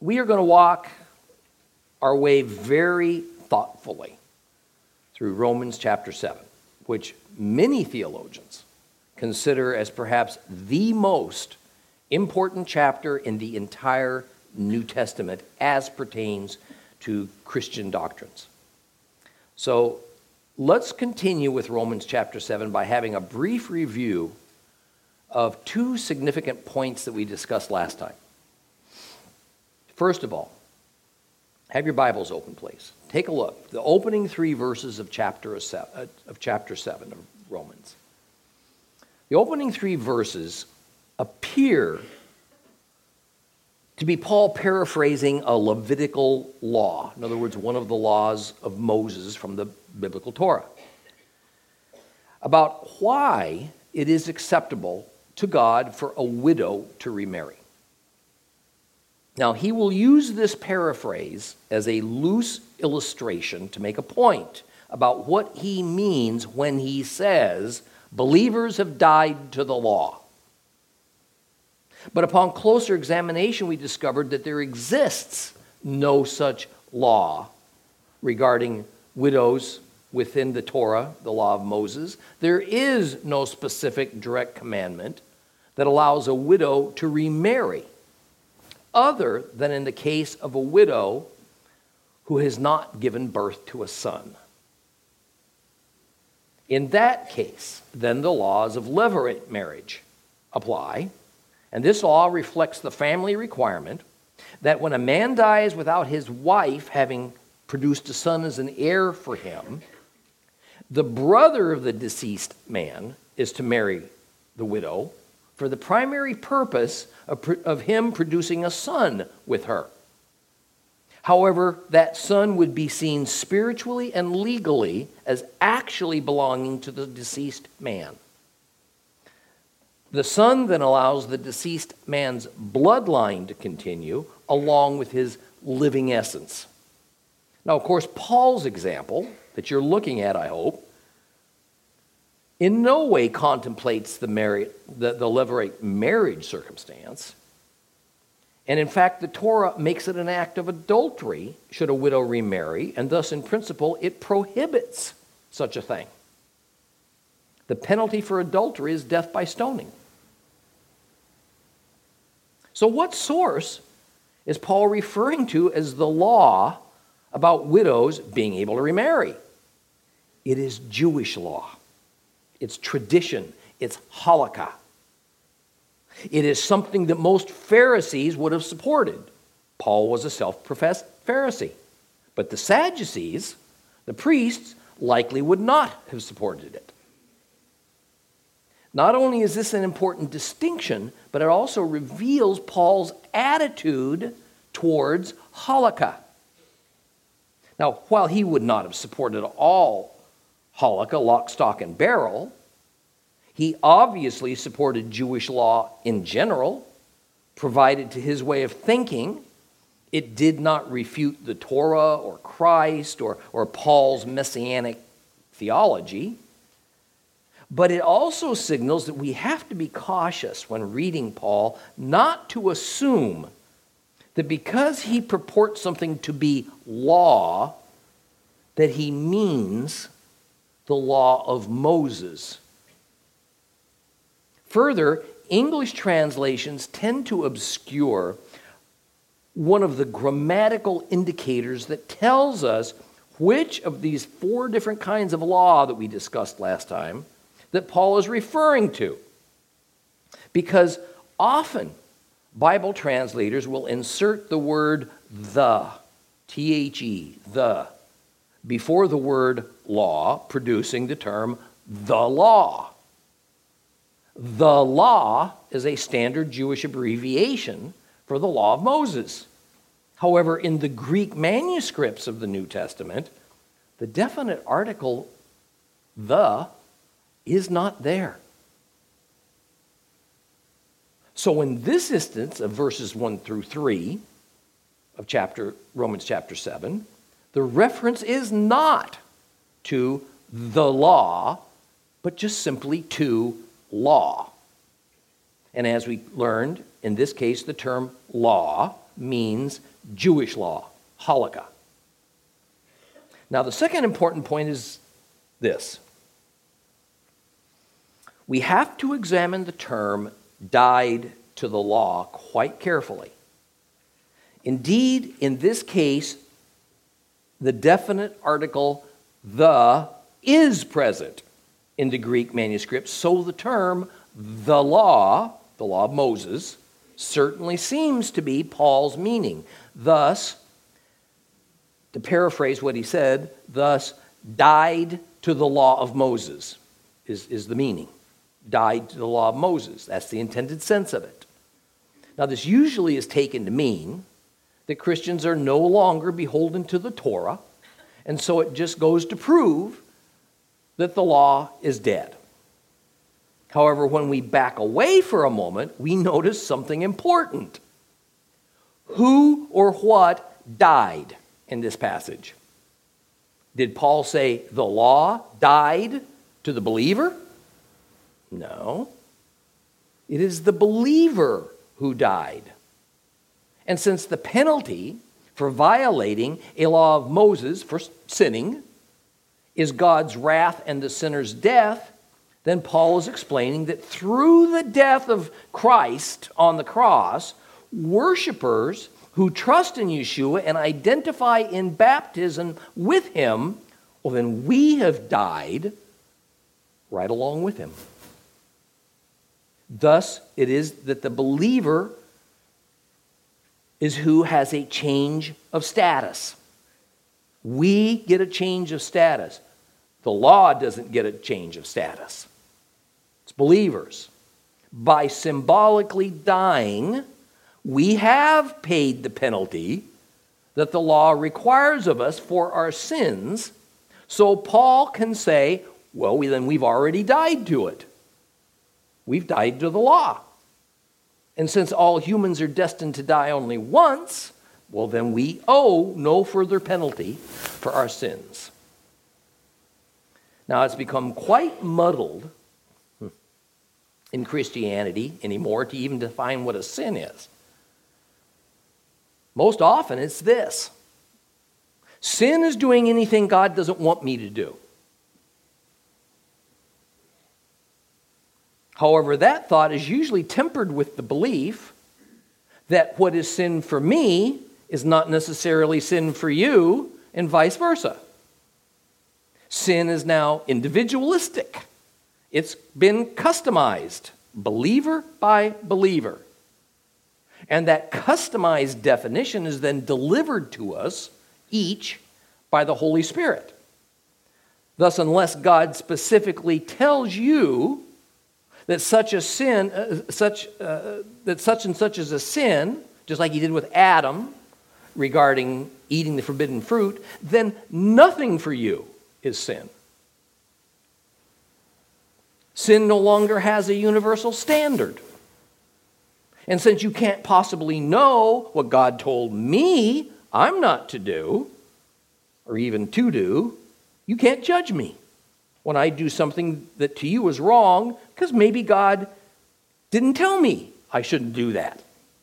we are going to walk our way very thoughtfully through Romans chapter 7, which many theologians consider as perhaps the most important chapter in the entire New Testament as pertains to Christian doctrines. So let's continue with Romans chapter 7 by having a brief review of two significant points that we discussed last time. First of all, have your Bibles open, please. Take a look. The opening three verses of chapter 7 of Romans. The opening three verses appear to be Paul paraphrasing a Levitical law. In other words, one of the laws of Moses from the biblical Torah, about why it is acceptable to God for a widow to remarry. Now, he will use this paraphrase as a loose illustration to make a point about what he means when he says, believers have died to the law. But upon closer examination, we discovered that there exists no such law regarding widows within the Torah, the law of Moses. There is no specific direct commandment that allows a widow to remarry, other than in the case of a widow who has not given birth to a son. In that case, then the laws of levirate marriage apply, and this law reflects the family requirement that when a man dies without his wife having produced a son as an heir for him, the brother of the deceased man is to marry the widow for the primary purpose of him producing a son with her. However, that son would be seen spiritually and legally as actually belonging to the deceased man. The son then allows the deceased man's bloodline to continue along with his living essence. Now, of course, Paul's example that you're looking at, I hope, in no way contemplates the levirate marriage circumstance. And in fact, the Torah makes it an act of adultery should a widow remarry, and thus, in principle, it prohibits such a thing. The penalty for adultery is death by stoning. So what source is Paul referring to as the law about widows being able to remarry? It is Jewish law. It's tradition. It's halakha. It is something that most Pharisees would have supported. Paul was a self-professed Pharisee. But the Sadducees, the priests, likely would not have supported it. Not only is this an important distinction, but it also reveals Paul's attitude towards halakha. Now, while he would not have supported all halakha, lock, stock, and barrel, he obviously supported Jewish law in general, provided to his way of thinking it did not refute the Torah or Christ or Paul's messianic theology. But it also signals that we have to be cautious when reading Paul not to assume that because he purports something to be law, that he means the law of Moses. Further, English translations tend to obscure one of the grammatical indicators that tells us which of these four different kinds of law that we discussed last time that Paul is referring to. Because often Bible translators will insert the word the, T-H-E, the, before the word law, producing the term the law. The law is a standard Jewish abbreviation for the law of Moses. However, in the Greek manuscripts of the New Testament, the definite article the is not there. So in this instance of verses 1 through 3 of Romans chapter 7, the reference is not to the law, but just simply to law. And as we learned, in this case, the term law means Jewish law, halakha. Now, the second important point is this. We have to examine the term died to the law quite carefully. Indeed, in this case, the definite article the is present in the Greek manuscript, so the term the law of Moses, certainly seems to be Paul's meaning. Thus, to paraphrase what he said, thus died to the law of Moses is the meaning. Died to the law of Moses. That's the intended sense of it. Now, this usually is taken to mean that Christians are no longer beholden to the Torah, and so it just goes to prove that the law is dead. However, when we back away for a moment, we notice something important. Who or what died in this passage? Did Paul say the law died to the believer? No. It is the believer who died. And since the penalty for violating a law of Moses, for sinning, is God's wrath and the sinner's death, then Paul is explaining that through the death of Christ on the cross, worshipers who trust in Yeshua and identify in baptism with him, well, then we have died right along with him. Thus, it is that the believer is who has a change of status. We get a change of status. The law doesn't get a change of status. It's believers. By symbolically dying, we have paid the penalty that the law requires of us for our sins. So Paul can say, well, then we've already died to it. We've died to the law. And since all humans are destined to die only once, well, then we owe no further penalty for our sins. Now, it's become quite muddled in Christianity anymore to even define what a sin is. Most often, it's this. Sin is doing anything God doesn't want me to do. However, that thought is usually tempered with the belief that what is sin for me is not necessarily sin for you, and vice versa. Sin is now individualistic. It's been customized, believer by believer. And that customized definition is then delivered to us each by the Holy Spirit. Thus, unless God specifically tells you that such a sin, that such and such is a sin, just like he did with Adam regarding eating the forbidden fruit, then nothing for you is sin. Sin no longer has a universal standard. And since you can't possibly know what God told me I'm not to do, or even to do, you can't judge me when I do something that to you is wrong, because maybe God didn't tell me I shouldn't do that.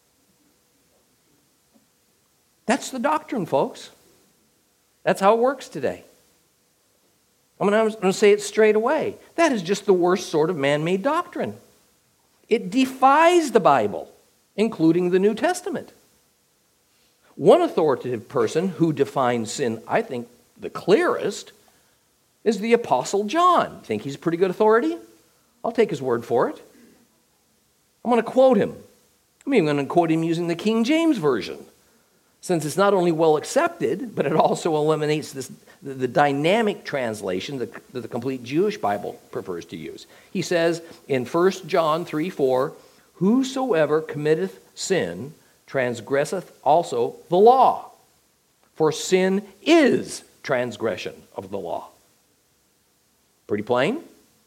That's the doctrine, folks. That's how it works today. I'm going to say it straight away. That is just the worst sort of man-made doctrine. It defies the Bible, including the New Testament. One authoritative person who defines sin, I think, the clearest is the Apostle John. Think he's a pretty good authority? I'll take his word for it. I'm going to quote him. I'm even going to quote him using the King James Version, since it's not only well accepted, but it also eliminates the dynamic translation that the complete Jewish Bible prefers to use. He says in 1 John 3:4, "Whosoever committeth sin transgresseth also the law, for sin is transgression of the law." Pretty plain?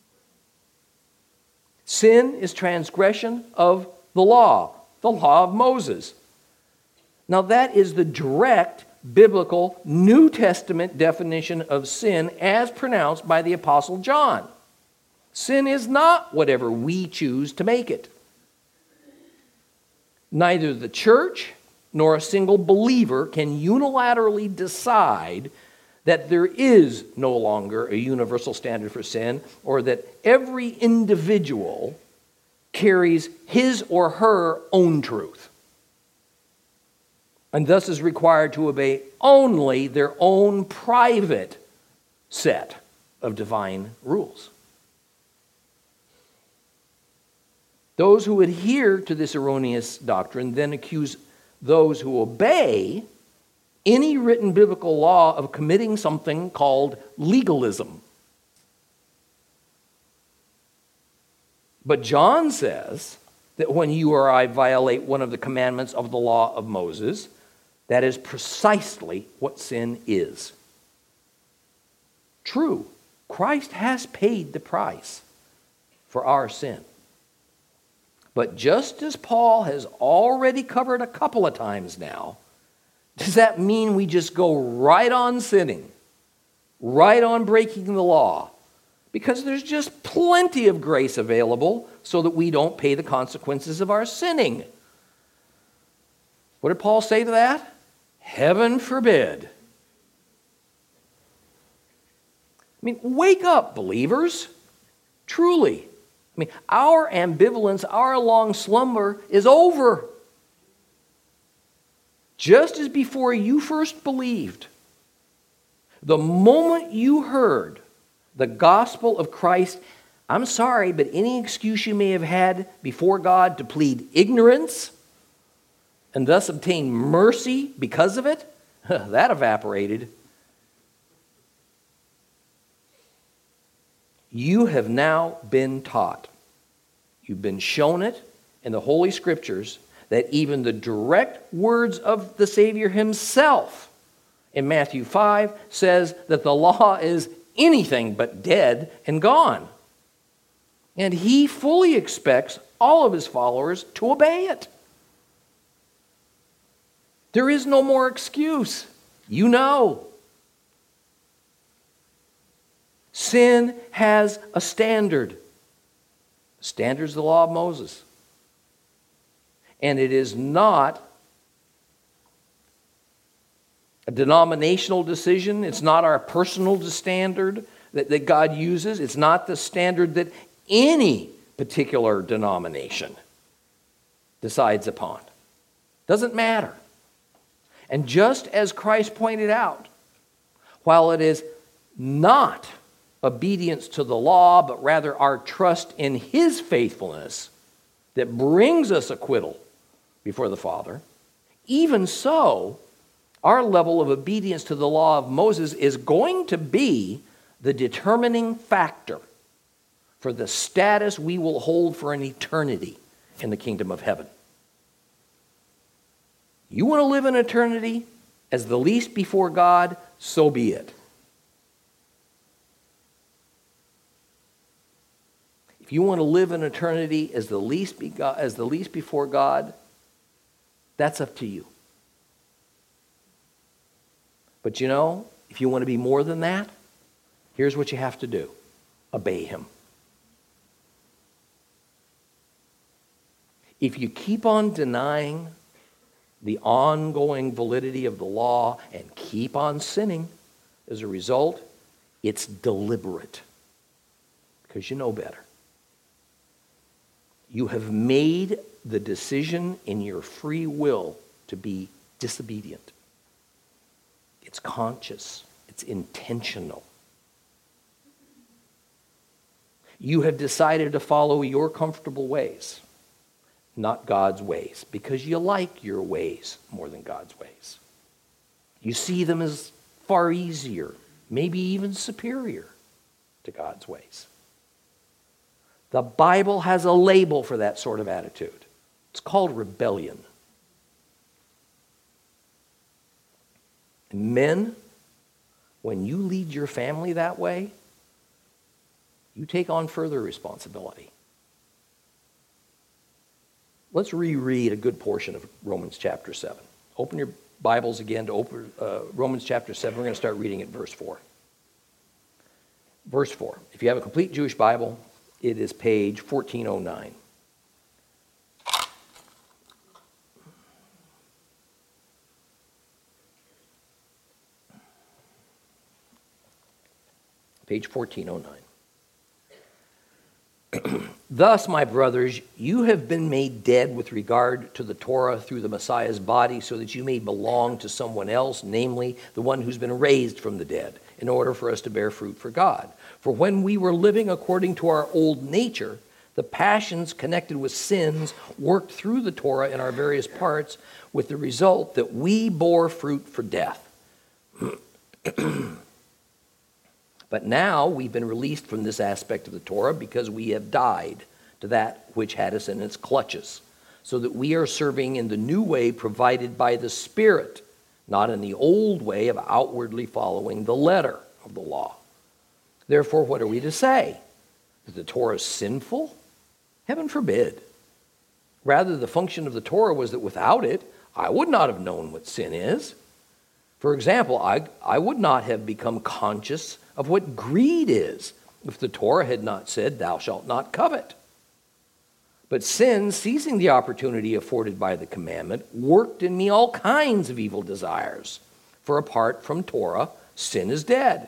Sin is transgression of the law of Moses. Now that is the direct biblical New Testament definition of sin as pronounced by the Apostle John. Sin is not whatever we choose to make it. Neither the church nor a single believer can unilaterally decide that there is no longer a universal standard for sin, or that every individual carries his or her own truth, and thus is required to obey only their own private set of divine rules. Those who adhere to this erroneous doctrine then accuse those who obey any written biblical law of committing something called legalism. But John says that when you or I violate one of the commandments of the law of Moses, that is precisely what sin is. True, Christ has paid the price for our sin. But just as Paul has already covered a couple of times now, does that mean we just go right on sinning, right on breaking the law? Because there's just plenty of grace available so that we don't pay the consequences of our sinning. What did Paul say to that? Heaven forbid. I mean, wake up, believers. Truly. I mean, our ambivalence, our long slumber is over. Just as before you first believed, the moment you heard the gospel of Christ, I'm sorry, but any excuse you may have had before God to plead ignorance and thus obtain mercy because of it, that evaporated. You have now been taught. You've been shown it in the Holy Scriptures that even the direct words of the Savior himself in Matthew 5 says that the law is anything but dead and gone. And he fully expects all of his followers to obey it. There is no more excuse. You know. Sin has a standard. The standard is the law of Moses. And it is not a denominational decision. It's not our personal standard that God uses. It's not the standard that any particular denomination decides upon. Doesn't matter. And just as Christ pointed out, while it is not obedience to the law, but rather our trust in his faithfulness that brings us acquittal before the Father, even so, our level of obedience to the law of Moses is going to be the determining factor for the status we will hold for an eternity in the kingdom of heaven. You want to live in eternity as the least before God, so be it. If you want to live in eternity as the least before God, that's up to you. But you know, if you want to be more than that, here's what you have to do. Obey him. If you keep on denying the ongoing validity of the law and keep on sinning, as a result, it's deliberate. Because you know better. You have made the decision in your free will to be disobedient. It's conscious. It's intentional. You have decided to follow your comfortable ways, not God's ways, because you like your ways more than God's ways. You see them as far easier, maybe even superior to God's ways. The Bible has a label for that sort of attitude. It's called rebellion. And men, when you lead your family that way, you take on further responsibility. Let's reread a good portion of Romans chapter 7. Open your Bibles again to Romans chapter 7. We're going to start reading at verse 4. Verse 4. If you have a complete Jewish Bible, it is page 1409. Page 1409. Thus, my brothers, you have been made dead with regard to the Torah through the Messiah's body, so that you may belong to someone else, namely the one who's been raised from the dead, in order for us to bear fruit for God. For when we were living according to our old nature, the passions connected with sins worked through the Torah in our various parts, with the result that we bore fruit for death. But now we've been released from this aspect of the Torah because we have died to that which had us in its clutches, so that we are serving in the new way provided by the Spirit, not in the old way of outwardly following the letter of the law. Therefore, what are we to say? That the Torah is sinful? Heaven forbid. Rather, the function of the Torah was that without it, I would not have known what sin is. For example, I would not have become conscious of what greed is if the Torah had not said, "Thou shalt not covet." But sin, seizing the opportunity afforded by the commandment, worked in me all kinds of evil desires. For apart from Torah, sin is dead.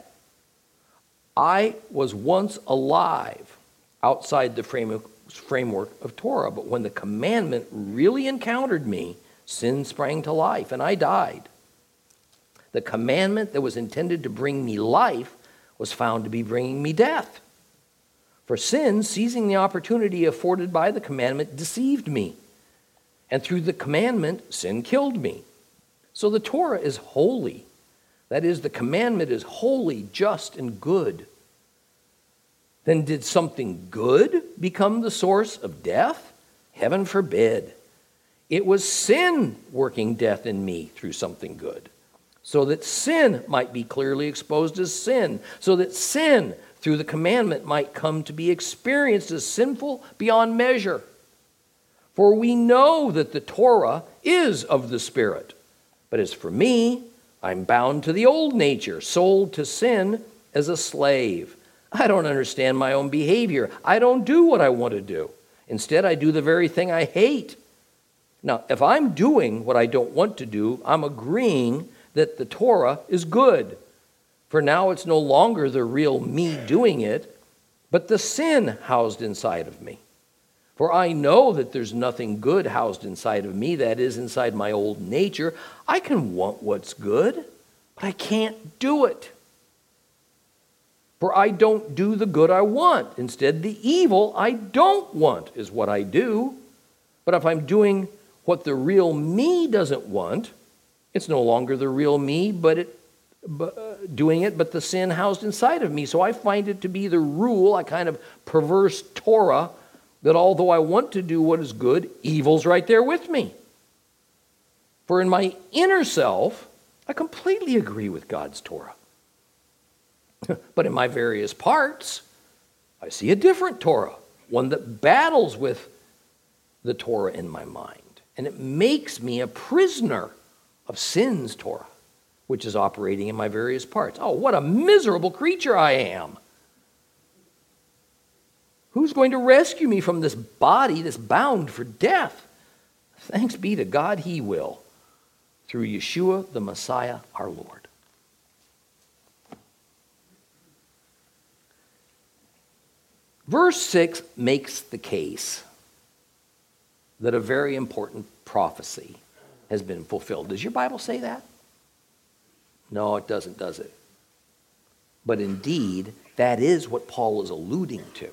I was once alive outside the framework of Torah, but when the commandment really encountered me, sin sprang to life, and I died. The commandment that was intended to bring me life was found to be bringing me death. For sin, seizing the opportunity afforded by the commandment, deceived me. And through the commandment, sin killed me. So the Torah is holy. That is, the commandment is holy, just, and good. Then did something good become the source of death? Heaven forbid. It was sin working death in me through something good, so that sin might be clearly exposed as sin, so that sin through the commandment might come to be experienced as sinful beyond measure. For we know that the Torah is of the Spirit. But as for me, I'm bound to the old nature, sold to sin as a slave. I don't understand my own behavior. I don't do what I want to do. Instead, I do the very thing I hate. Now, if I'm doing what I don't want to do, I'm agreeing that the Torah is good. For now it's no longer the real me doing it, but the sin housed inside of me. For I know that there's nothing good housed inside of me, that is, inside my old nature. I can want what's good, but I can't do it. For I don't do the good I want. Instead, the evil I don't want is what I do. But if I'm doing what the real me doesn't want, it's no longer the real me, but the sin housed inside of me. So I find it to be the rule, a kind of perverse Torah, that although I want to do what is good, evil's right there with me. For in my inner self, I completely agree with God's Torah. But in my various parts, I see a different Torah, one that battles with the Torah in my mind. And it makes me a prisoner of sin's Torah, which is operating in my various parts. Oh, what a miserable creature I am. Who's going to rescue me from this body that's bound for death? Thanks be to God, he will, through Yeshua, the Messiah, our Lord. Verse 6 makes the case that a very important prophecy has been fulfilled. Does your Bible say that? No, it doesn't, does it? But indeed, that is what Paul is alluding to.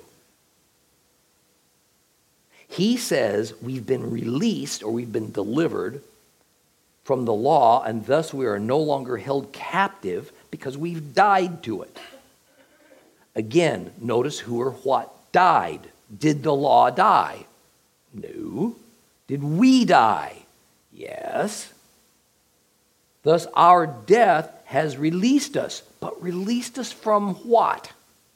He says we've been released or we've been delivered from the law, and thus we are no longer held captive because we've died to it. Again, notice who or what died. Did the law die? No. Did we die? Yes. Thus, our death has released us. But released us from what?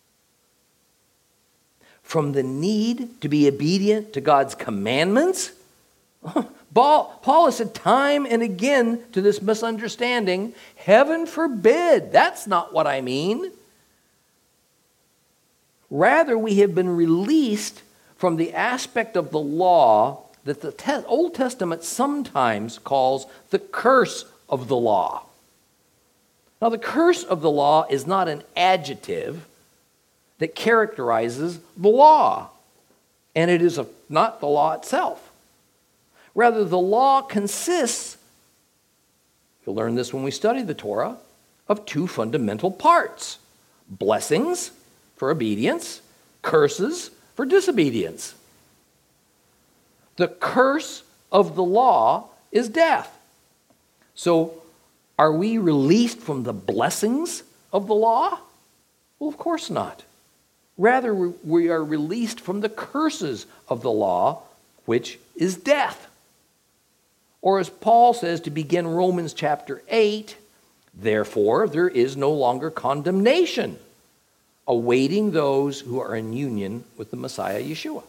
From the need to be obedient to God's commandments? Paul has said time and again to this misunderstanding, heaven forbid. That's not what I mean. Rather, we have been released from the aspect of the law that the Old Testament sometimes calls the curse of the law. Now, the curse of the law is not an adjective, that characterizes the law, and it is not the law itself. Rather, the law consists, you'll learn this when we study the Torah, of two fundamental parts: blessings for obedience, curses for disobedience. The curse of the law is death. So, are we released from the blessings of the law? Well, of course not. Rather, we are released from the curses of the law, which is death. Or as Paul says to begin Romans chapter 8, therefore there is no longer condemnation awaiting those who are in union with the Messiah Yeshua.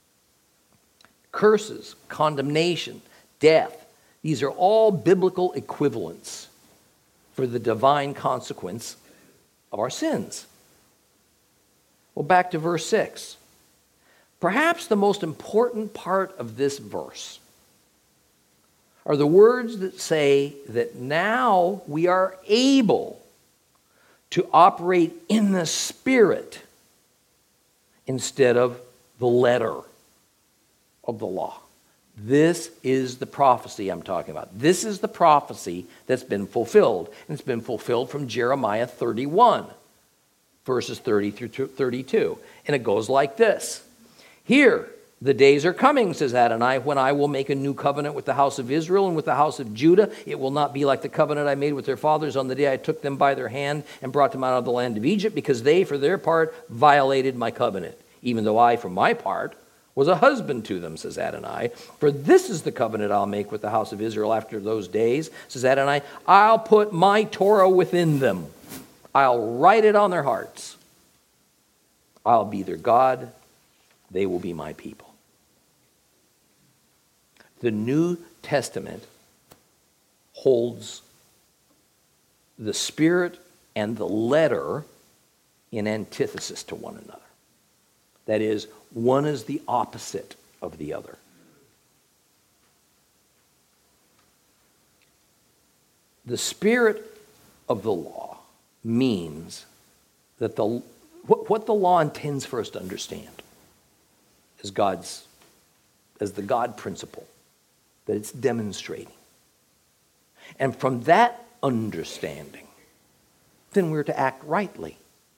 Curses, condemnation, death, these are all biblical equivalents for the divine consequence of our sins. Well, back to verse 6. Perhaps the most important part of this verse are the words that say that now we are able to operate in the Spirit instead of the letter of the law. This is the prophecy I'm talking about. This is the prophecy that's been fulfilled. And it's been fulfilled from Jeremiah 31, verses 30 through 32. And it goes like this. Here, the days are coming, says Adonai, when I will make a new covenant with the house of Israel and with the house of Judah. It will not be like the covenant I made with their fathers on the day I took them by their hand and brought them out of the land of Egypt, because they, for their part, violated my covenant, even though I, for my part, was a husband to them, says Adonai. For this is the covenant I'll make with the house of Israel after those days, says Adonai. I'll put my Torah within them. I'll write it on their hearts. I'll be their God. They will be my people. The New Testament holds the Spirit and the letter in antithesis to one another. That is, one is the opposite of the other. The spirit of the law means that what the law intends for us to understand is as the God principle that it's demonstrating. And from that understanding, then we're to act rightly.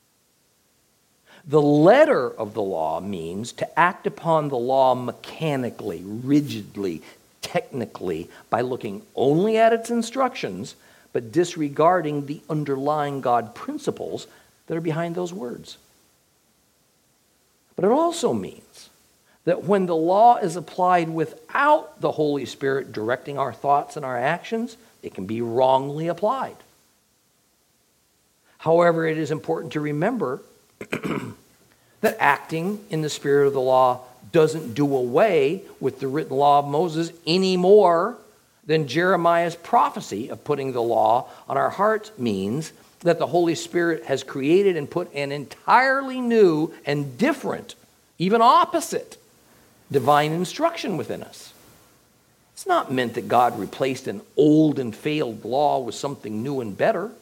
The letter of the law means to act upon the law mechanically, rigidly, technically, by looking only at its instructions, but disregarding the underlying God principles that are behind those words. But it also means that when the law is applied without the Holy Spirit directing our thoughts and our actions, it can be wrongly applied. However, it is important to remember that acting in the spirit of the law doesn't do away with the written law of Moses any more than Jeremiah's prophecy of putting the law on our hearts means that the Holy Spirit has created and put an entirely new and different, even opposite, divine instruction within us. It's not meant that God replaced an old and failed law with something new and better.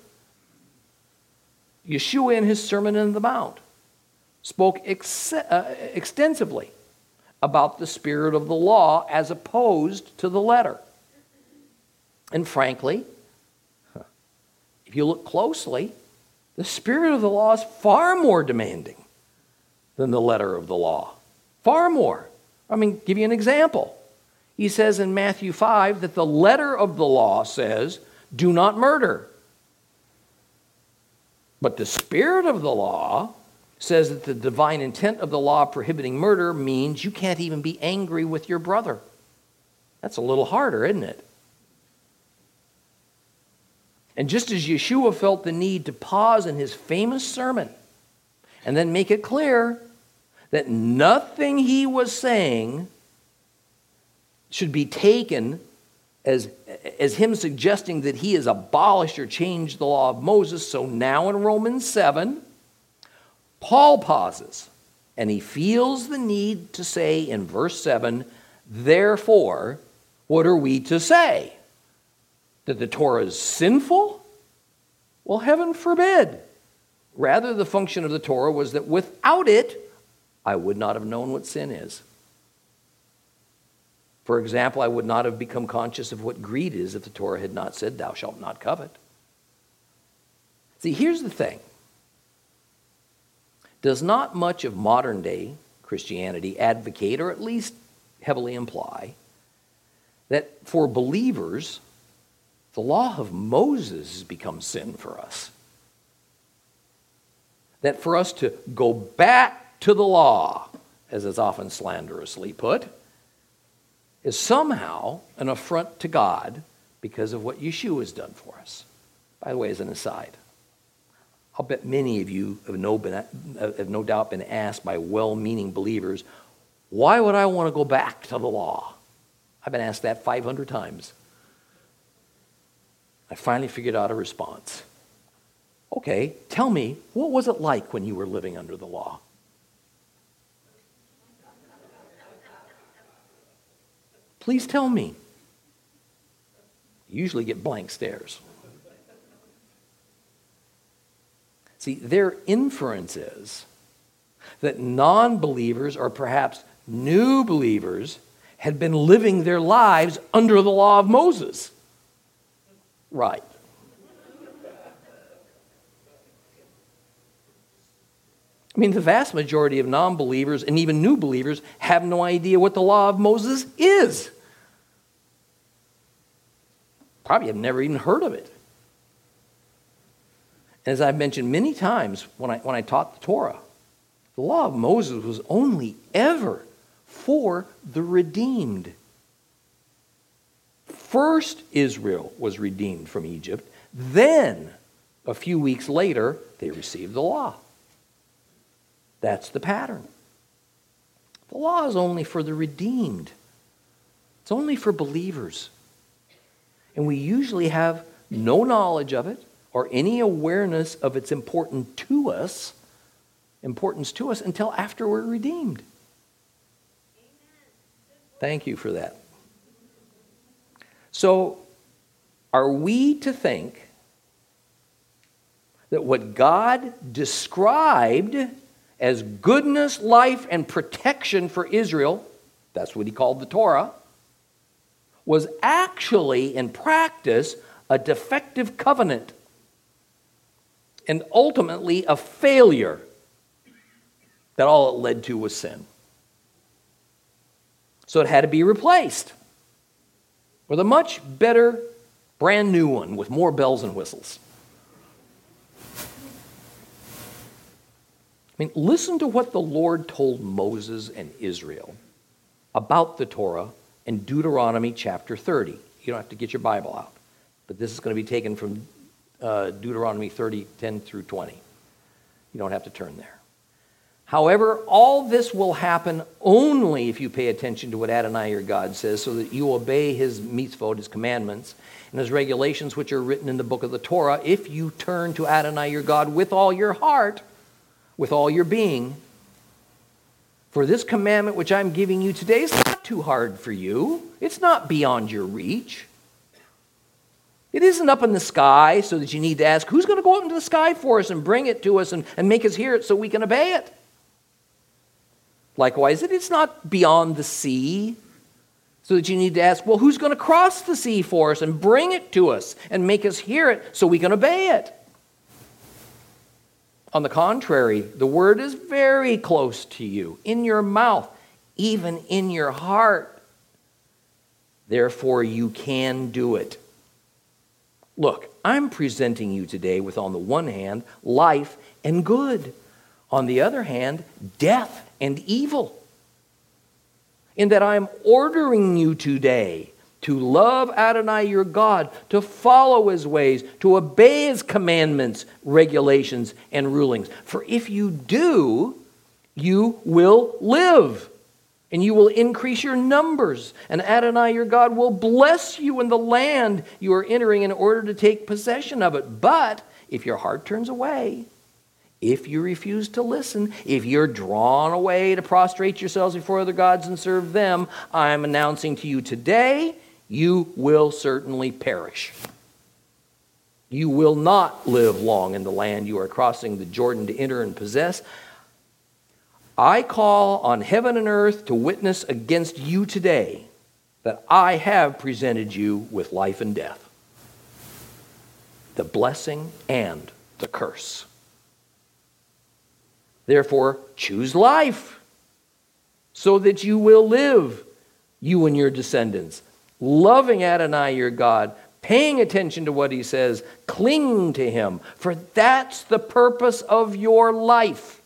Yeshua, in his Sermon on the Mount, spoke extensively about the spirit of the law as opposed to the letter. And frankly, if you look closely, the spirit of the law is far more demanding than the letter of the law. Far more. I mean, give you an example. He says in Matthew 5 that the letter of the law says, do not murder. But the spirit of the law says that the divine intent of the law prohibiting murder means you can't even be angry with your brother. That's a little harder, isn't it? And just as Yeshua felt the need to pause in his famous sermon and then make it clear that nothing he was saying should be taken as him suggesting that he has abolished or changed the law of Moses, so now in Romans 7, Paul pauses, and he feels the need to say in verse 7, therefore, what are we to say? That the Torah is sinful? Well, heaven forbid. Rather, the function of the Torah was that without it, I would not have known what sin is. For example, I would not have become conscious of what greed is if the Torah had not said, thou shalt not covet. See, here's the thing. Does not much of modern day Christianity advocate, or at least heavily imply, that for believers, the law of Moses has become sin for us? That for us to go back to the law, as is often slanderously put, is somehow an affront to God because of what Yeshua has done for us. By the way, as an aside, I'll bet many of you have no doubt been asked by well-meaning believers, why would I want to go back to the law? I've been asked that 500 times. I finally figured out a response. Okay, tell me, what was it like when you were living under the law? Please tell me. You usually get blank stares. See, their inference is that non-believers, or perhaps new believers, had been living their lives under the law of Moses. Right. I mean, the vast majority of non-believers and even new believers have no idea what the law of Moses is. Probably have never even heard of it. As I've mentioned many times when I taught the Torah, the law of Moses was only ever for the redeemed. First, Israel was redeemed from Egypt. Then, a few weeks later, they received the law. That's the pattern. The law is only for the redeemed. It's only for believers. And we usually have no knowledge of it or any awareness of its importance to us until after we're redeemed. Thank you for that. So, are we to think that what God described as goodness, life, and protection for Israel, that's what he called the Torah, was actually, in practice, a defective covenant and ultimately a failure that all it led to was sin? So it had to be replaced with a much better, brand new one with more bells and whistles. I mean, listen to what the Lord told Moses and Israel about the Torah in Deuteronomy chapter 30. You don't have to get your Bible out, but this is going to be taken from Deuteronomy 30, 10 through 20. You don't have to turn there. However, all this will happen only if you pay attention to what Adonai your God says, so that you obey his mitzvot, his commandments, and his regulations which are written in the book of the Torah, if you turn to Adonai your God with all your heart, with all your being. For this commandment which I'm giving you today is not too hard for you. It's not beyond your reach. It isn't up in the sky so that you need to ask, who's going to go up into the sky for us and bring it to us and make us hear it so we can obey it? Likewise, it is not beyond the sea so that you need to ask, well, who's going to cross the sea for us and bring it to us and make us hear it so we can obey it? On the contrary, the word is very close to you, in your mouth, even in your heart. Therefore, you can do it. Look, I'm presenting you today with, on the one hand, life and good. On the other hand, death and evil. In that I'm ordering you today to love Adonai your God, to follow his ways, to obey his commandments, regulations, and rulings. For if you do, you will live, and you will increase your numbers, and Adonai your God will bless you in the land you are entering in order to take possession of it. But if your heart turns away, if you refuse to listen, if you're drawn away to prostrate yourselves before other gods and serve them, I'm announcing to you today, you will certainly perish. You will not live long in the land you are crossing the Jordan to enter and possess. I call on heaven and earth to witness against you today that I have presented you with life and death, the blessing and the curse. Therefore, choose life so that you will live, you and your descendants, loving Adonai your God, paying attention to what he says, cling to him, for that's the purpose of your life.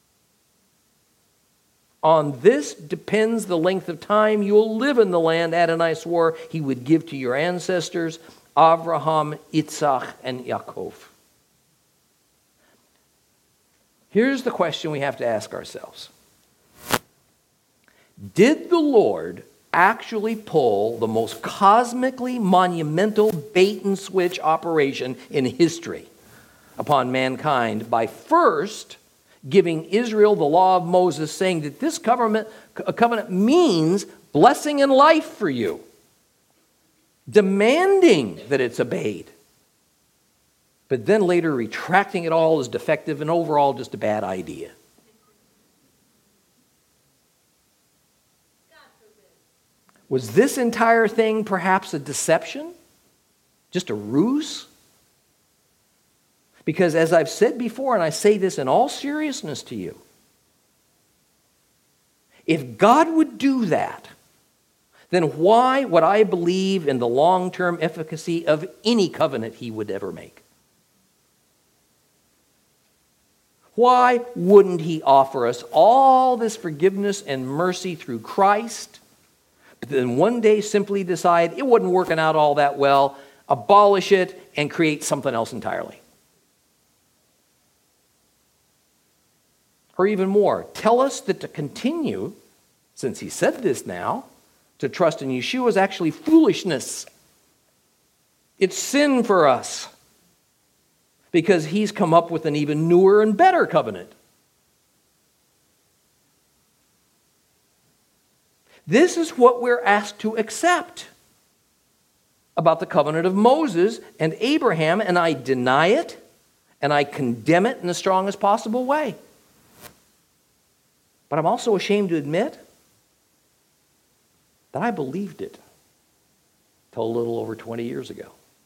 On this depends the length of time you will live in the land Adonai swore he would give to your ancestors, Abraham, Yitzhak, and Yaakov. Here's the question we have to ask ourselves. Did the Lord actually pull the most cosmically monumental bait and switch operation in history upon mankind by first giving Israel the law of Moses, saying that this covenant means blessing and life for you, demanding that it's obeyed, but then later retracting it all as defective and overall just a bad idea? Was this entire thing perhaps a deception? Just a ruse? Because as I've said before, and I say this in all seriousness to you, if God would do that, then why would I believe in the long-term efficacy of any covenant he would ever make? Why wouldn't he offer us all this forgiveness and mercy through Christ, but then one day simply decide it wasn't working out all that well, abolish it, and create something else entirely? Or even more, tell us that to continue, since he said this now, to trust in Yeshua is actually foolishness. It's sin for us, because he's come up with an even newer and better covenant. This is what we're asked to accept about the covenant of Moses and Abraham, and I deny it, and I condemn it in the strongest possible way. But I'm also ashamed to admit that I believed it till a little over 20 years ago.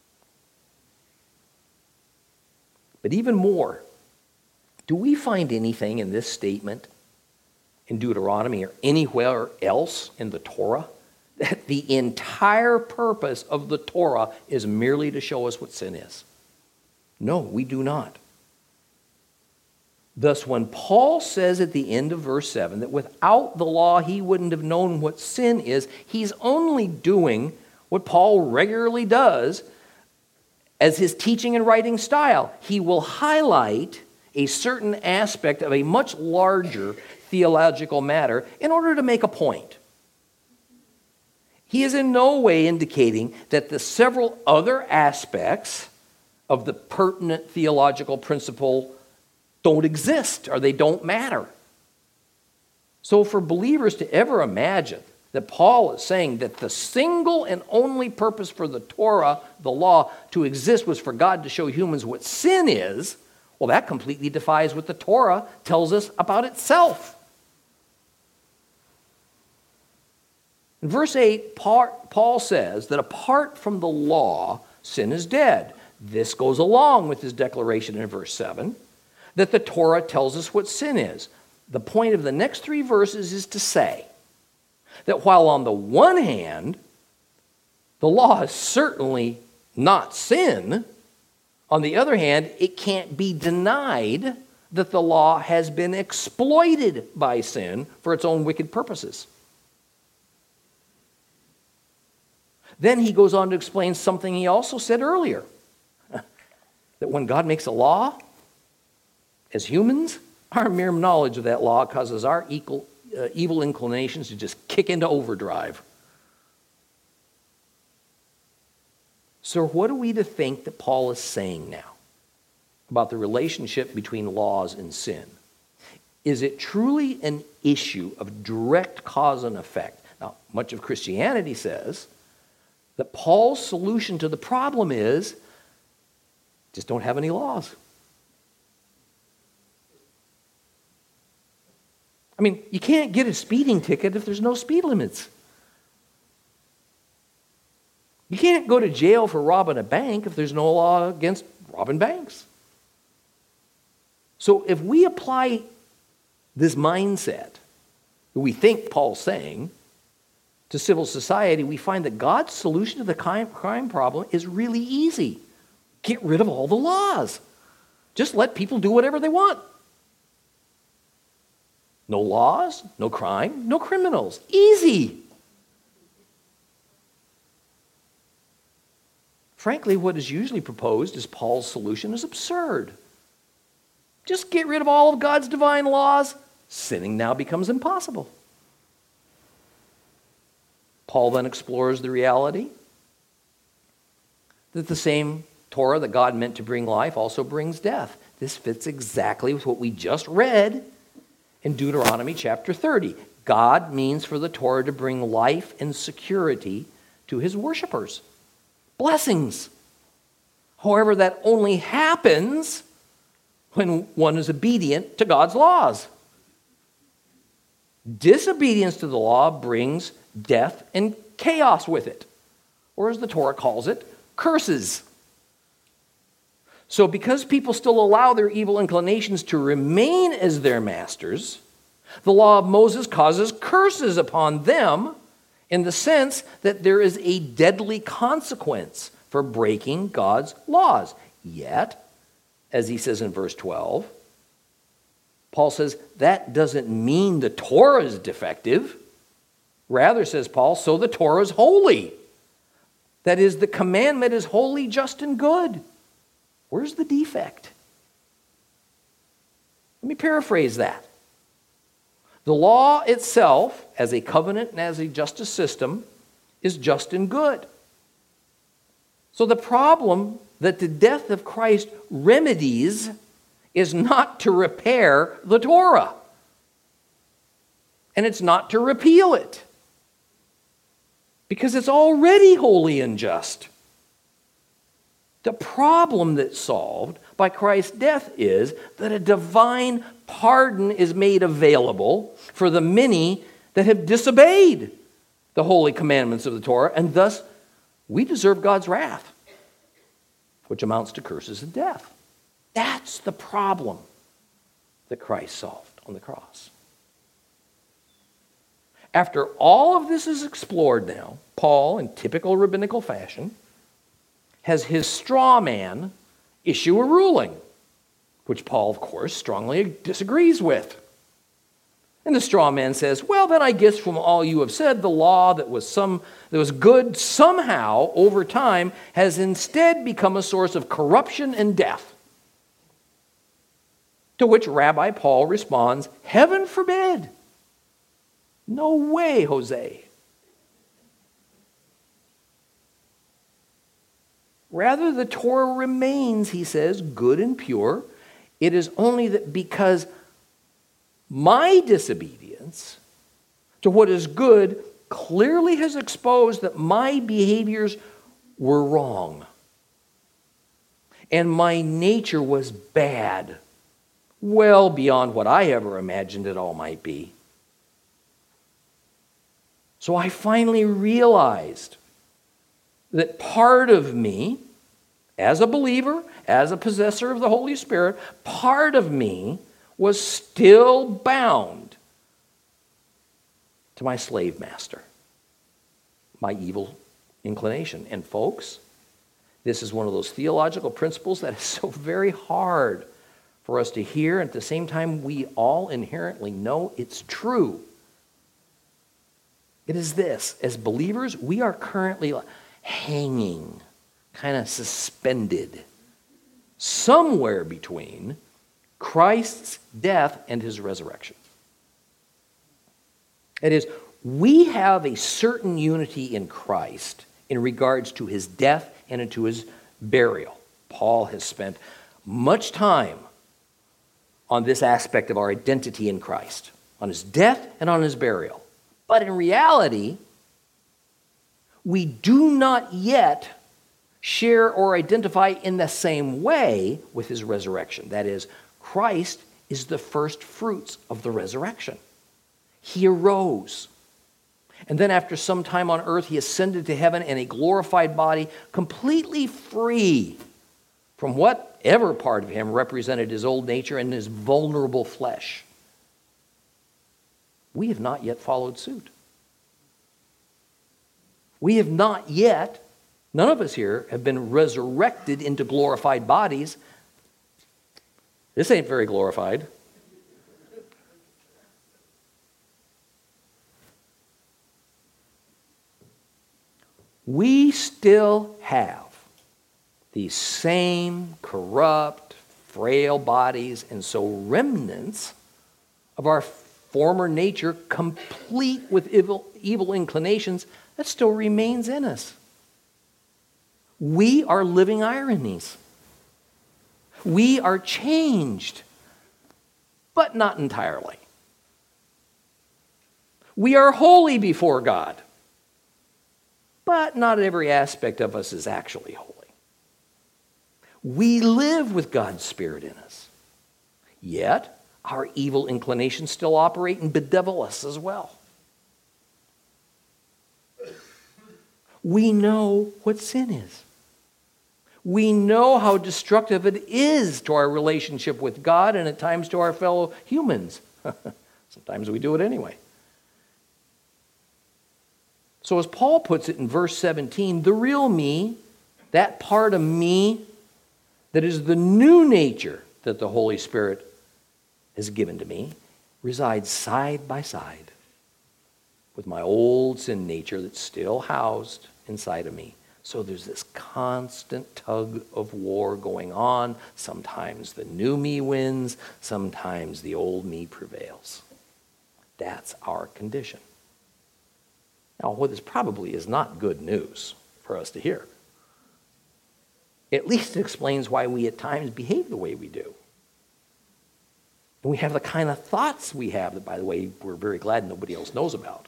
But even more, do we find anything in this statement in Deuteronomy or anywhere else in the Torah that the entire purpose of the Torah is merely to show us what sin is? No, we do not. Thus, when Paul says at the end of verse 7 that without the law he wouldn't have known what sin is, he's only doing what Paul regularly does as his teaching and writing style. He will highlight a certain aspect of a much larger theological matter in order to make a point. He is in no way indicating that the several other aspects of the pertinent theological principle don't exist or they don't matter. So for believers to ever imagine that Paul is saying that the single and only purpose for the Torah, the law, to exist was for God to show humans what sin is, well, that completely defies what the Torah tells us about itself. In verse 8, Paul says that apart from the law, sin is dead. This goes along with his declaration in verse 7 that the Torah tells us what sin is. The point of the next three verses is to say that while on the one hand, the law is certainly not sin, on the other hand, it can't be denied that the law has been exploited by sin for its own wicked purposes. Then he goes on to explain something he also said earlier, that when God makes a law, as humans, our mere knowledge of that law causes our evil inclinations to just kick into overdrive. So what are we to think that Paul is saying now about the relationship between laws and sin? Is it truly an issue of direct cause and effect? Now, much of Christianity says that Paul's solution to the problem is Just don't have any laws. I mean, you can't get a speeding ticket if there's no speed limits. You can't go to jail for robbing a bank if there's no law against robbing banks. So if we apply this mindset that we think Paul's saying to civil society, we find that God's solution to the crime problem is really easy. Get rid of all the laws. Just let people do whatever they want. No laws, no crime, no criminals. Easy. Frankly, what is usually proposed as Paul's solution is absurd. Just get rid of all of God's divine laws. Sinning now becomes impossible. Paul then explores the reality that the same Torah that God meant to bring life also brings death. This fits exactly with what we just read in Deuteronomy chapter 30. God means for the Torah to bring life and security to his worshipers. Blessings. However, that only happens when one is obedient to God's laws. Disobedience to the law brings death and chaos with it, or as the Torah calls it, curses. So because people still allow their evil inclinations to remain as their masters, the law of Moses causes curses upon them in the sense that there is a deadly consequence for breaking God's laws. Yet, as he says in verse 12, Paul says that doesn't mean the Torah is defective. Rather, says Paul, so the Torah is holy. That is, the commandment is holy, just, and good. Where's the defect? Let me paraphrase that. The law itself, as a covenant and as a justice system, is just and good. So the problem that the death of Christ remedies is not to repair the Torah. And it's not to repeal it. Because it's already holy and just. The problem that's solved by Christ's death is that a divine pardon is made available for the many that have disobeyed the holy commandments of the Torah, and thus we deserve God's wrath, which amounts to curses and death. That's the problem that Christ solved on the cross. After all of this is explored now, Paul, in typical rabbinical fashion, has his straw man issue a ruling, which Paul, of course, strongly disagrees with. And the straw man says, well, then I guess from all you have said, the law that was good somehow over time has instead become a source of corruption and death. To which Rabbi Paul responds, heaven forbid. No way, Jose. Rather, the Torah remains, he says, good and pure. It is only that because my disobedience to what is good clearly has exposed that my behaviors were wrong. And my nature was bad, well beyond what I ever imagined it all might be. So I finally realized that part of me, as a believer, as a possessor of the Holy Spirit, part of me was still bound to my slave master, my evil inclination. And folks, this is one of those theological principles that is so very hard for us to hear, and at the same time we all inherently know it's true. It is this: as believers, we are currently hanging, kind of suspended, somewhere between Christ's death and his resurrection. It is, we have a certain unity in Christ in regards to his death and into his burial. Paul has spent much time on this aspect of our identity in Christ, on his death and on his burial. But in reality, we do not yet share or identify in the same way with his resurrection. That is, Christ is the first fruits of the resurrection. He arose. And then after some time on earth, he ascended to heaven in a glorified body, completely free from whatever part of him represented his old nature and his vulnerable flesh. We have not yet followed suit. We have not yet, none of us here, have been resurrected into glorified bodies. This ain't very glorified. We still have these same corrupt, frail bodies, and so remnants of our former nature, complete with evil inclinations, that still remains in us. We are living ironies. We are changed, but not entirely. We are holy before God, but not every aspect of us is actually holy. We live with God's Spirit in us, yet our evil inclinations still operate and bedevil us as well. We know what sin is. We know how destructive it is to our relationship with God and at times to our fellow humans. Sometimes we do it anyway. So as Paul puts it in verse 17, the real me, that part of me that is the new nature that the Holy Spirit has given to me, resides side by side with my old sin nature that's still housed inside of me. So there's this constant tug of war going on. Sometimes the new me wins, sometimes the old me prevails. That's our condition. Now, what this probably is not good news for us to hear. At least it explains why we at times behave the way we do. And we have the kind of thoughts we have that, by the way, we're very glad nobody else knows about.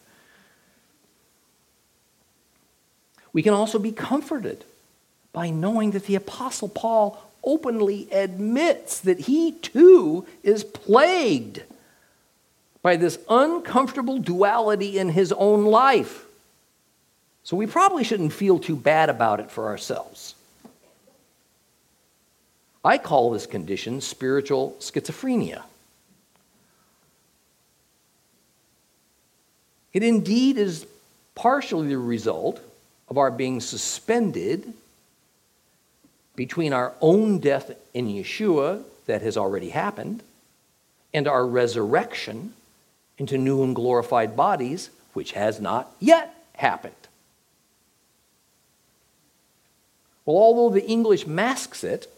We can also be comforted by knowing that the Apostle Paul openly admits that he too is plagued by this uncomfortable duality in his own life. So we probably shouldn't feel too bad about it for ourselves. I call this condition spiritual schizophrenia. It indeed is partially the result of our being suspended between our own death in Yeshua that has already happened and our resurrection into new and glorified bodies, which has not yet happened. Well, although the English masks it,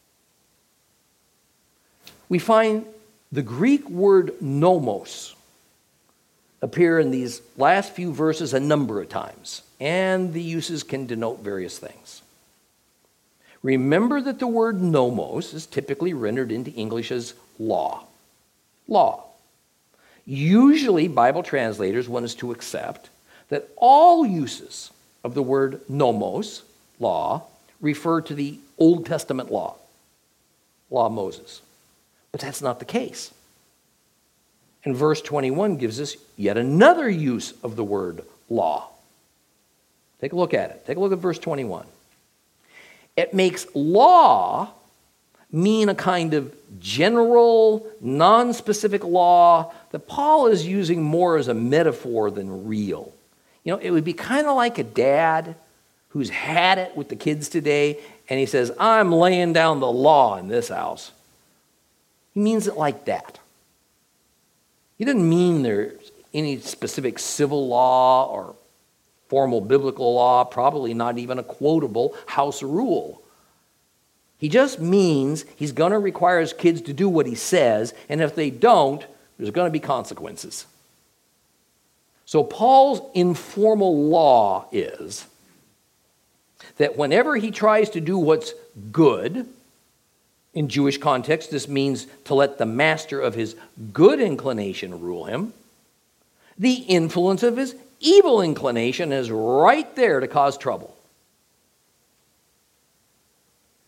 we find the Greek word nomos appear in these last few verses a number of times, and the uses can denote various things. Remember that the word nomos is typically rendered into English as law. Law. Usually, Bible translators want us to accept that all uses of the word nomos, law, refer to the Old Testament law, law of Moses. But that's not the case. And verse 21 gives us yet another use of the word law. Take a look at it. Take a look at verse 21. It makes law mean a kind of general, non-specific law that Paul is using more as a metaphor than real. You know, it would be kind of like a dad who's had it with the kids today, and he says, I'm laying down the law in this house. He means it like that. He doesn't mean there's any specific civil law or formal biblical law, probably not even a quotable house rule. He just means he's going to require his kids to do what he says, and if they don't, there's going to be consequences. So Paul's informal law is that whenever he tries to do what's good, in Jewish context, this means to let the master of his good inclination rule him, the influence of his evil inclination is right there to cause trouble.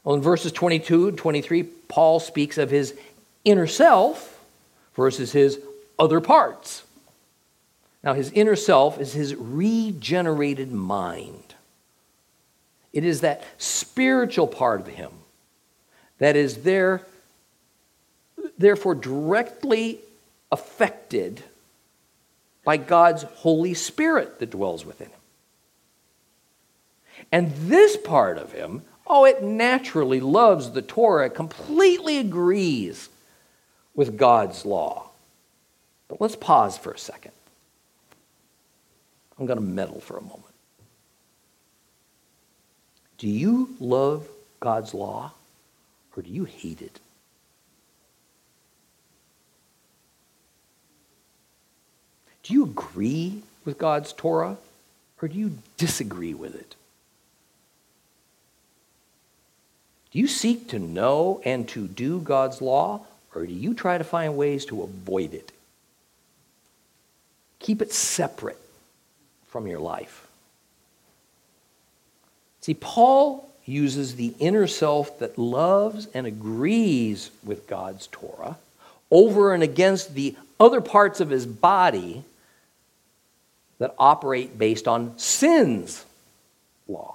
Well, in verses 22 and 23, Paul speaks of his inner self versus his other parts. Now, his inner self is his regenerated mind. It is that spiritual part of him that is therefore directly affected by God's Holy Spirit that dwells within him. And this part of him, it naturally loves the Torah, completely agrees with God's law. But let's pause for a second. I'm going to meddle for a moment. Do you love God's law, or do you hate it? Do you agree with God's Torah, or do you disagree with it? Do you seek to know and to do God's law, or do you try to find ways to avoid it? Keep it separate from your life. See, Paul uses the inner self that loves and agrees with God's Torah over and against the other parts of his body that operate based on sin's law.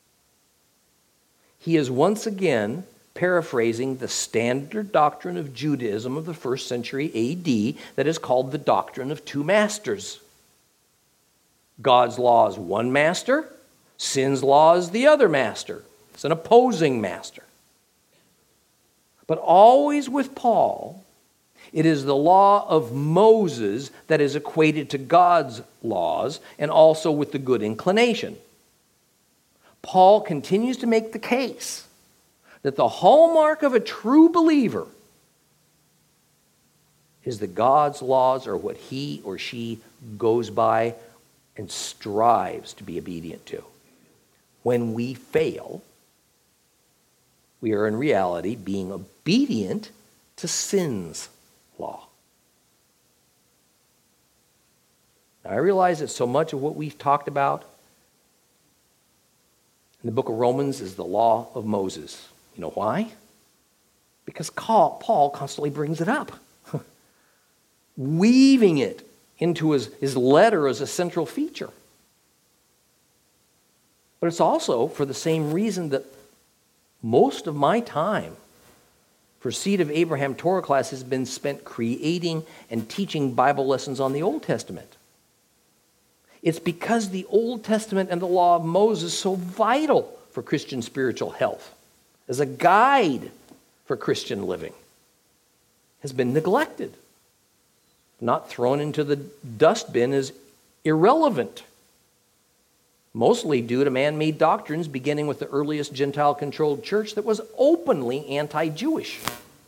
He is once again paraphrasing the standard doctrine of Judaism of the first century AD that is called the doctrine of two masters. God's law is one master, sin's law is the other master. It's an opposing master. But always with Paul, it is the law of Moses that is equated to God's laws and also with the good inclination. Paul continues to make the case that the hallmark of a true believer is that God's laws are what he or she goes by and strives to be obedient to. When we fail, we are in reality being obedient to sin's law. Now, I realize that so much of what we've talked about in the book of Romans is the law of Moses. You know why? Because Paul constantly brings it up, weaving it into his letter as a central feature. But it's also for the same reason that most of my time for Seed of Abraham Torah class has been spent creating and teaching Bible lessons on the Old Testament. It's because the Old Testament and the law of Moses is so vital for Christian spiritual health, as a guide for Christian living, has been neglected, not thrown into the dustbin as irrelevant, mostly due to man-made doctrines beginning with the earliest Gentile-controlled church that was openly anti-Jewish.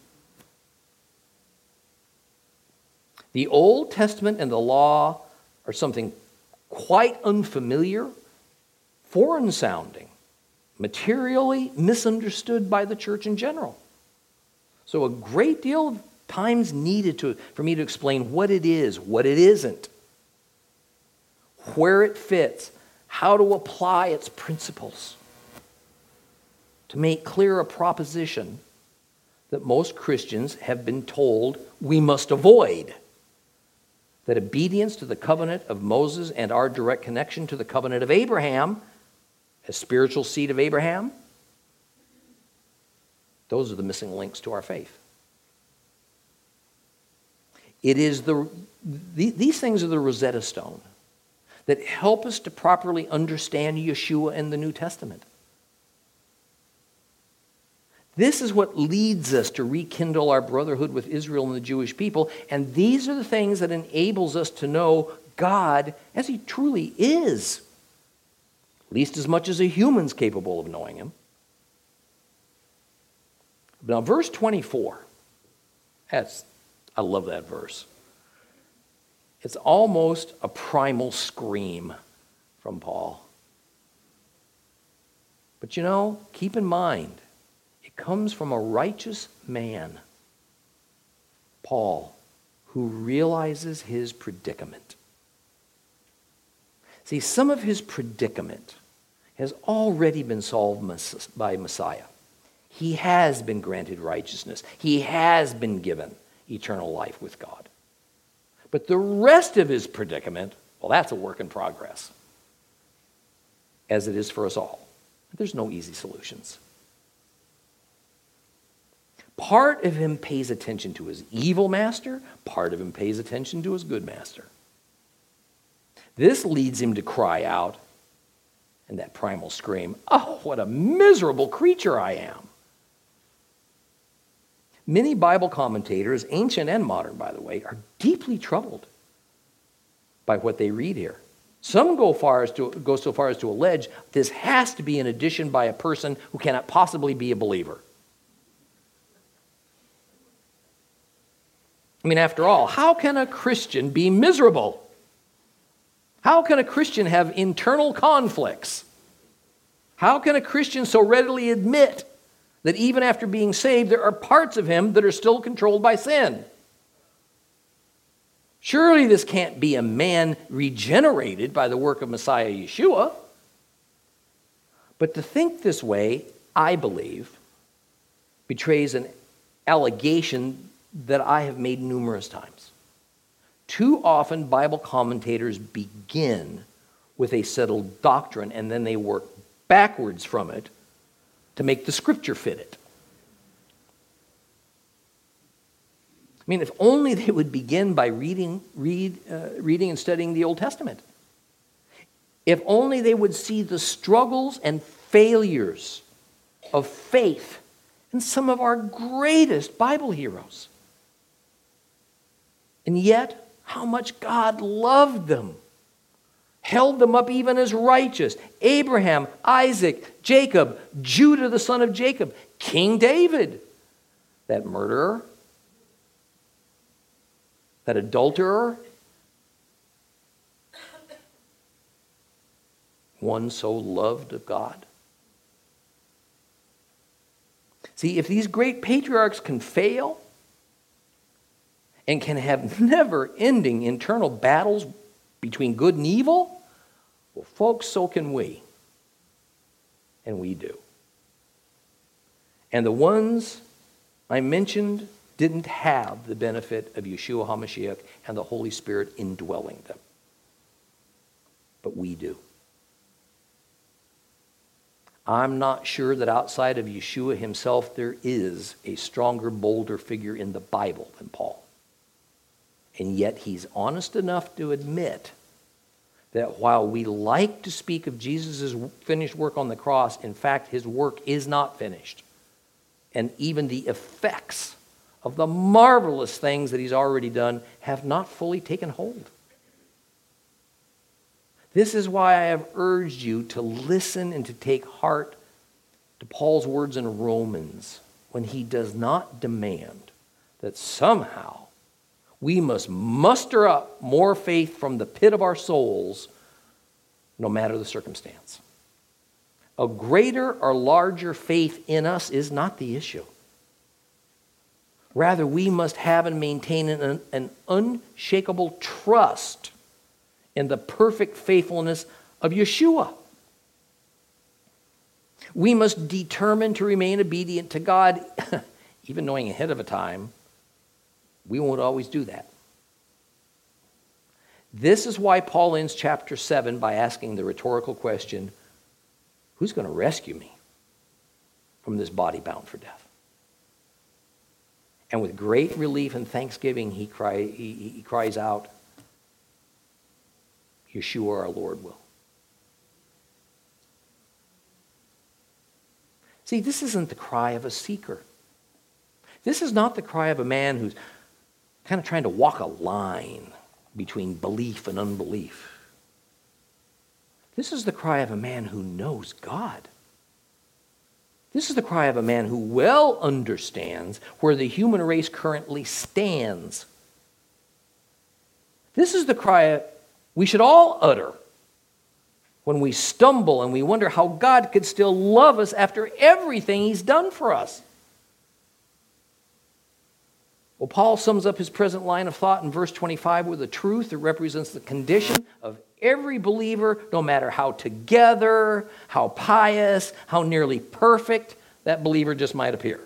The Old Testament and the law are something quite unfamiliar, foreign-sounding, materially misunderstood by the church in general. So a great deal of time's needed for me to explain what it is, what it isn't, where it fits, how to apply its principles, to make clear a proposition that most Christians have been told we must avoid, that obedience to the covenant of Moses and our direct connection to the covenant of Abraham, as spiritual seed of Abraham, those are the missing links to our faith. It is these things are the Rosetta Stone that help us to properly understand Yeshua and the New Testament. This is what leads us to rekindle our brotherhood with Israel and the Jewish people, and these are the things that enables us to know God as he truly is, at least as much as a human's capable of knowing him. Now, verse 24, I love that verse. It's almost a primal scream from Paul. But keep in mind, it comes from a righteous man, Paul, who realizes his predicament. See, some of his predicament has already been solved by Messiah. he has been granted righteousness. He has been given eternal life with God. But the rest of his predicament, well, that's a work in progress, as it is for us all. There's no easy solutions. Part of him pays attention to his evil master, part of him pays attention to his good master. This leads him to cry out in that primal scream, "Oh, what a miserable creature I am." Many Bible commentators, ancient and modern, by the way, are deeply troubled by what they read here. Some go so far as to allege this has to be an addition by a person who cannot possibly be a believer. I mean, after all, how can a Christian be miserable? How can a Christian have internal conflicts? How can a Christian so readily admit that even after being saved, there are parts of him that are still controlled by sin? Surely this can't be a man regenerated by the work of Messiah Yeshua. But to think this way, I believe, betrays an allegation that I have made numerous times. Too often, Bible commentators begin with a settled doctrine and then they work backwards from it to make the scripture fit it. I mean, if only they would begin by reading and studying the Old Testament. If only they would see the struggles and failures of faith in some of our greatest Bible heroes. And yet, how much God loved them, held them up even as righteous. Abraham, Isaac, Jacob, Judah, the son of Jacob, King David, that murderer, that adulterer, one so loved of God. See, if these great patriarchs can fail and can have never-ending internal battles between good and evil, well, folks, so can we. And we do. And the ones I mentioned didn't have the benefit of Yeshua HaMashiach and the Holy Spirit indwelling them. But we do. I'm not sure that outside of Yeshua himself there is a stronger, bolder figure in the Bible than Paul. And yet he's honest enough to admit that while we like to speak of Jesus' finished work on the cross, in fact, his work is not finished. And even the effects of the marvelous things that he's already done have not fully taken hold. This is why I have urged you to listen and to take heart to Paul's words in Romans when he does not demand that somehow we must muster up more faith from the pit of our souls, no matter the circumstance. A greater or larger faith in us is not the issue. Rather, we must have and maintain an unshakable trust in the perfect faithfulness of Yeshua. We must determine to remain obedient to God, even knowing ahead of a time we won't always do that. This is why Paul ends chapter 7 by asking the rhetorical question, who's going to rescue me from this body bound for death? And with great relief and thanksgiving, he cries out, Yeshua our Lord will. See, this isn't the cry of a seeker. This is not the cry of a man who's kind of trying to walk a line between belief and unbelief. This is the cry of a man who knows God. This is the cry of a man who well understands where the human race currently stands. This is the cry we should all utter when we stumble and we wonder how God could still love us after everything he's done for us. Well, Paul sums up his present line of thought in verse 25 with a truth that represents the condition of every believer, no matter how together, how pious, how nearly perfect that believer just might appear.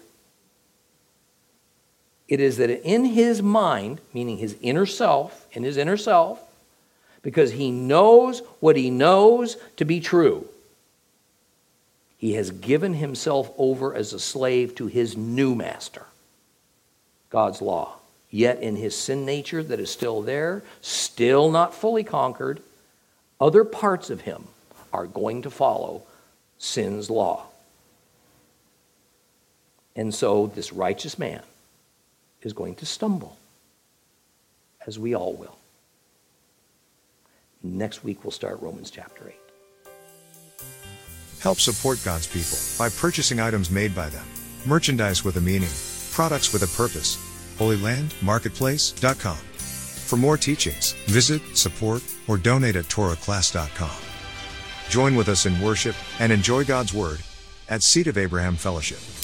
It is that in his mind, meaning his inner self, because he knows what he knows to be true, he has given himself over as a slave to his new master, God's law. Yet in his sin nature that is still there, still not fully conquered, other parts of him are going to follow sin's law. And so this righteous man is going to stumble, as we all will. Next week we'll start Romans chapter 8. Help support God's people by purchasing items made by them. Merchandise with a meaning, products with a purpose. HolyLandMarketplace.com. For more teachings, visit, support, or donate at TorahClass.com. Join with us in worship and enjoy God's Word at Seed of Abraham Fellowship.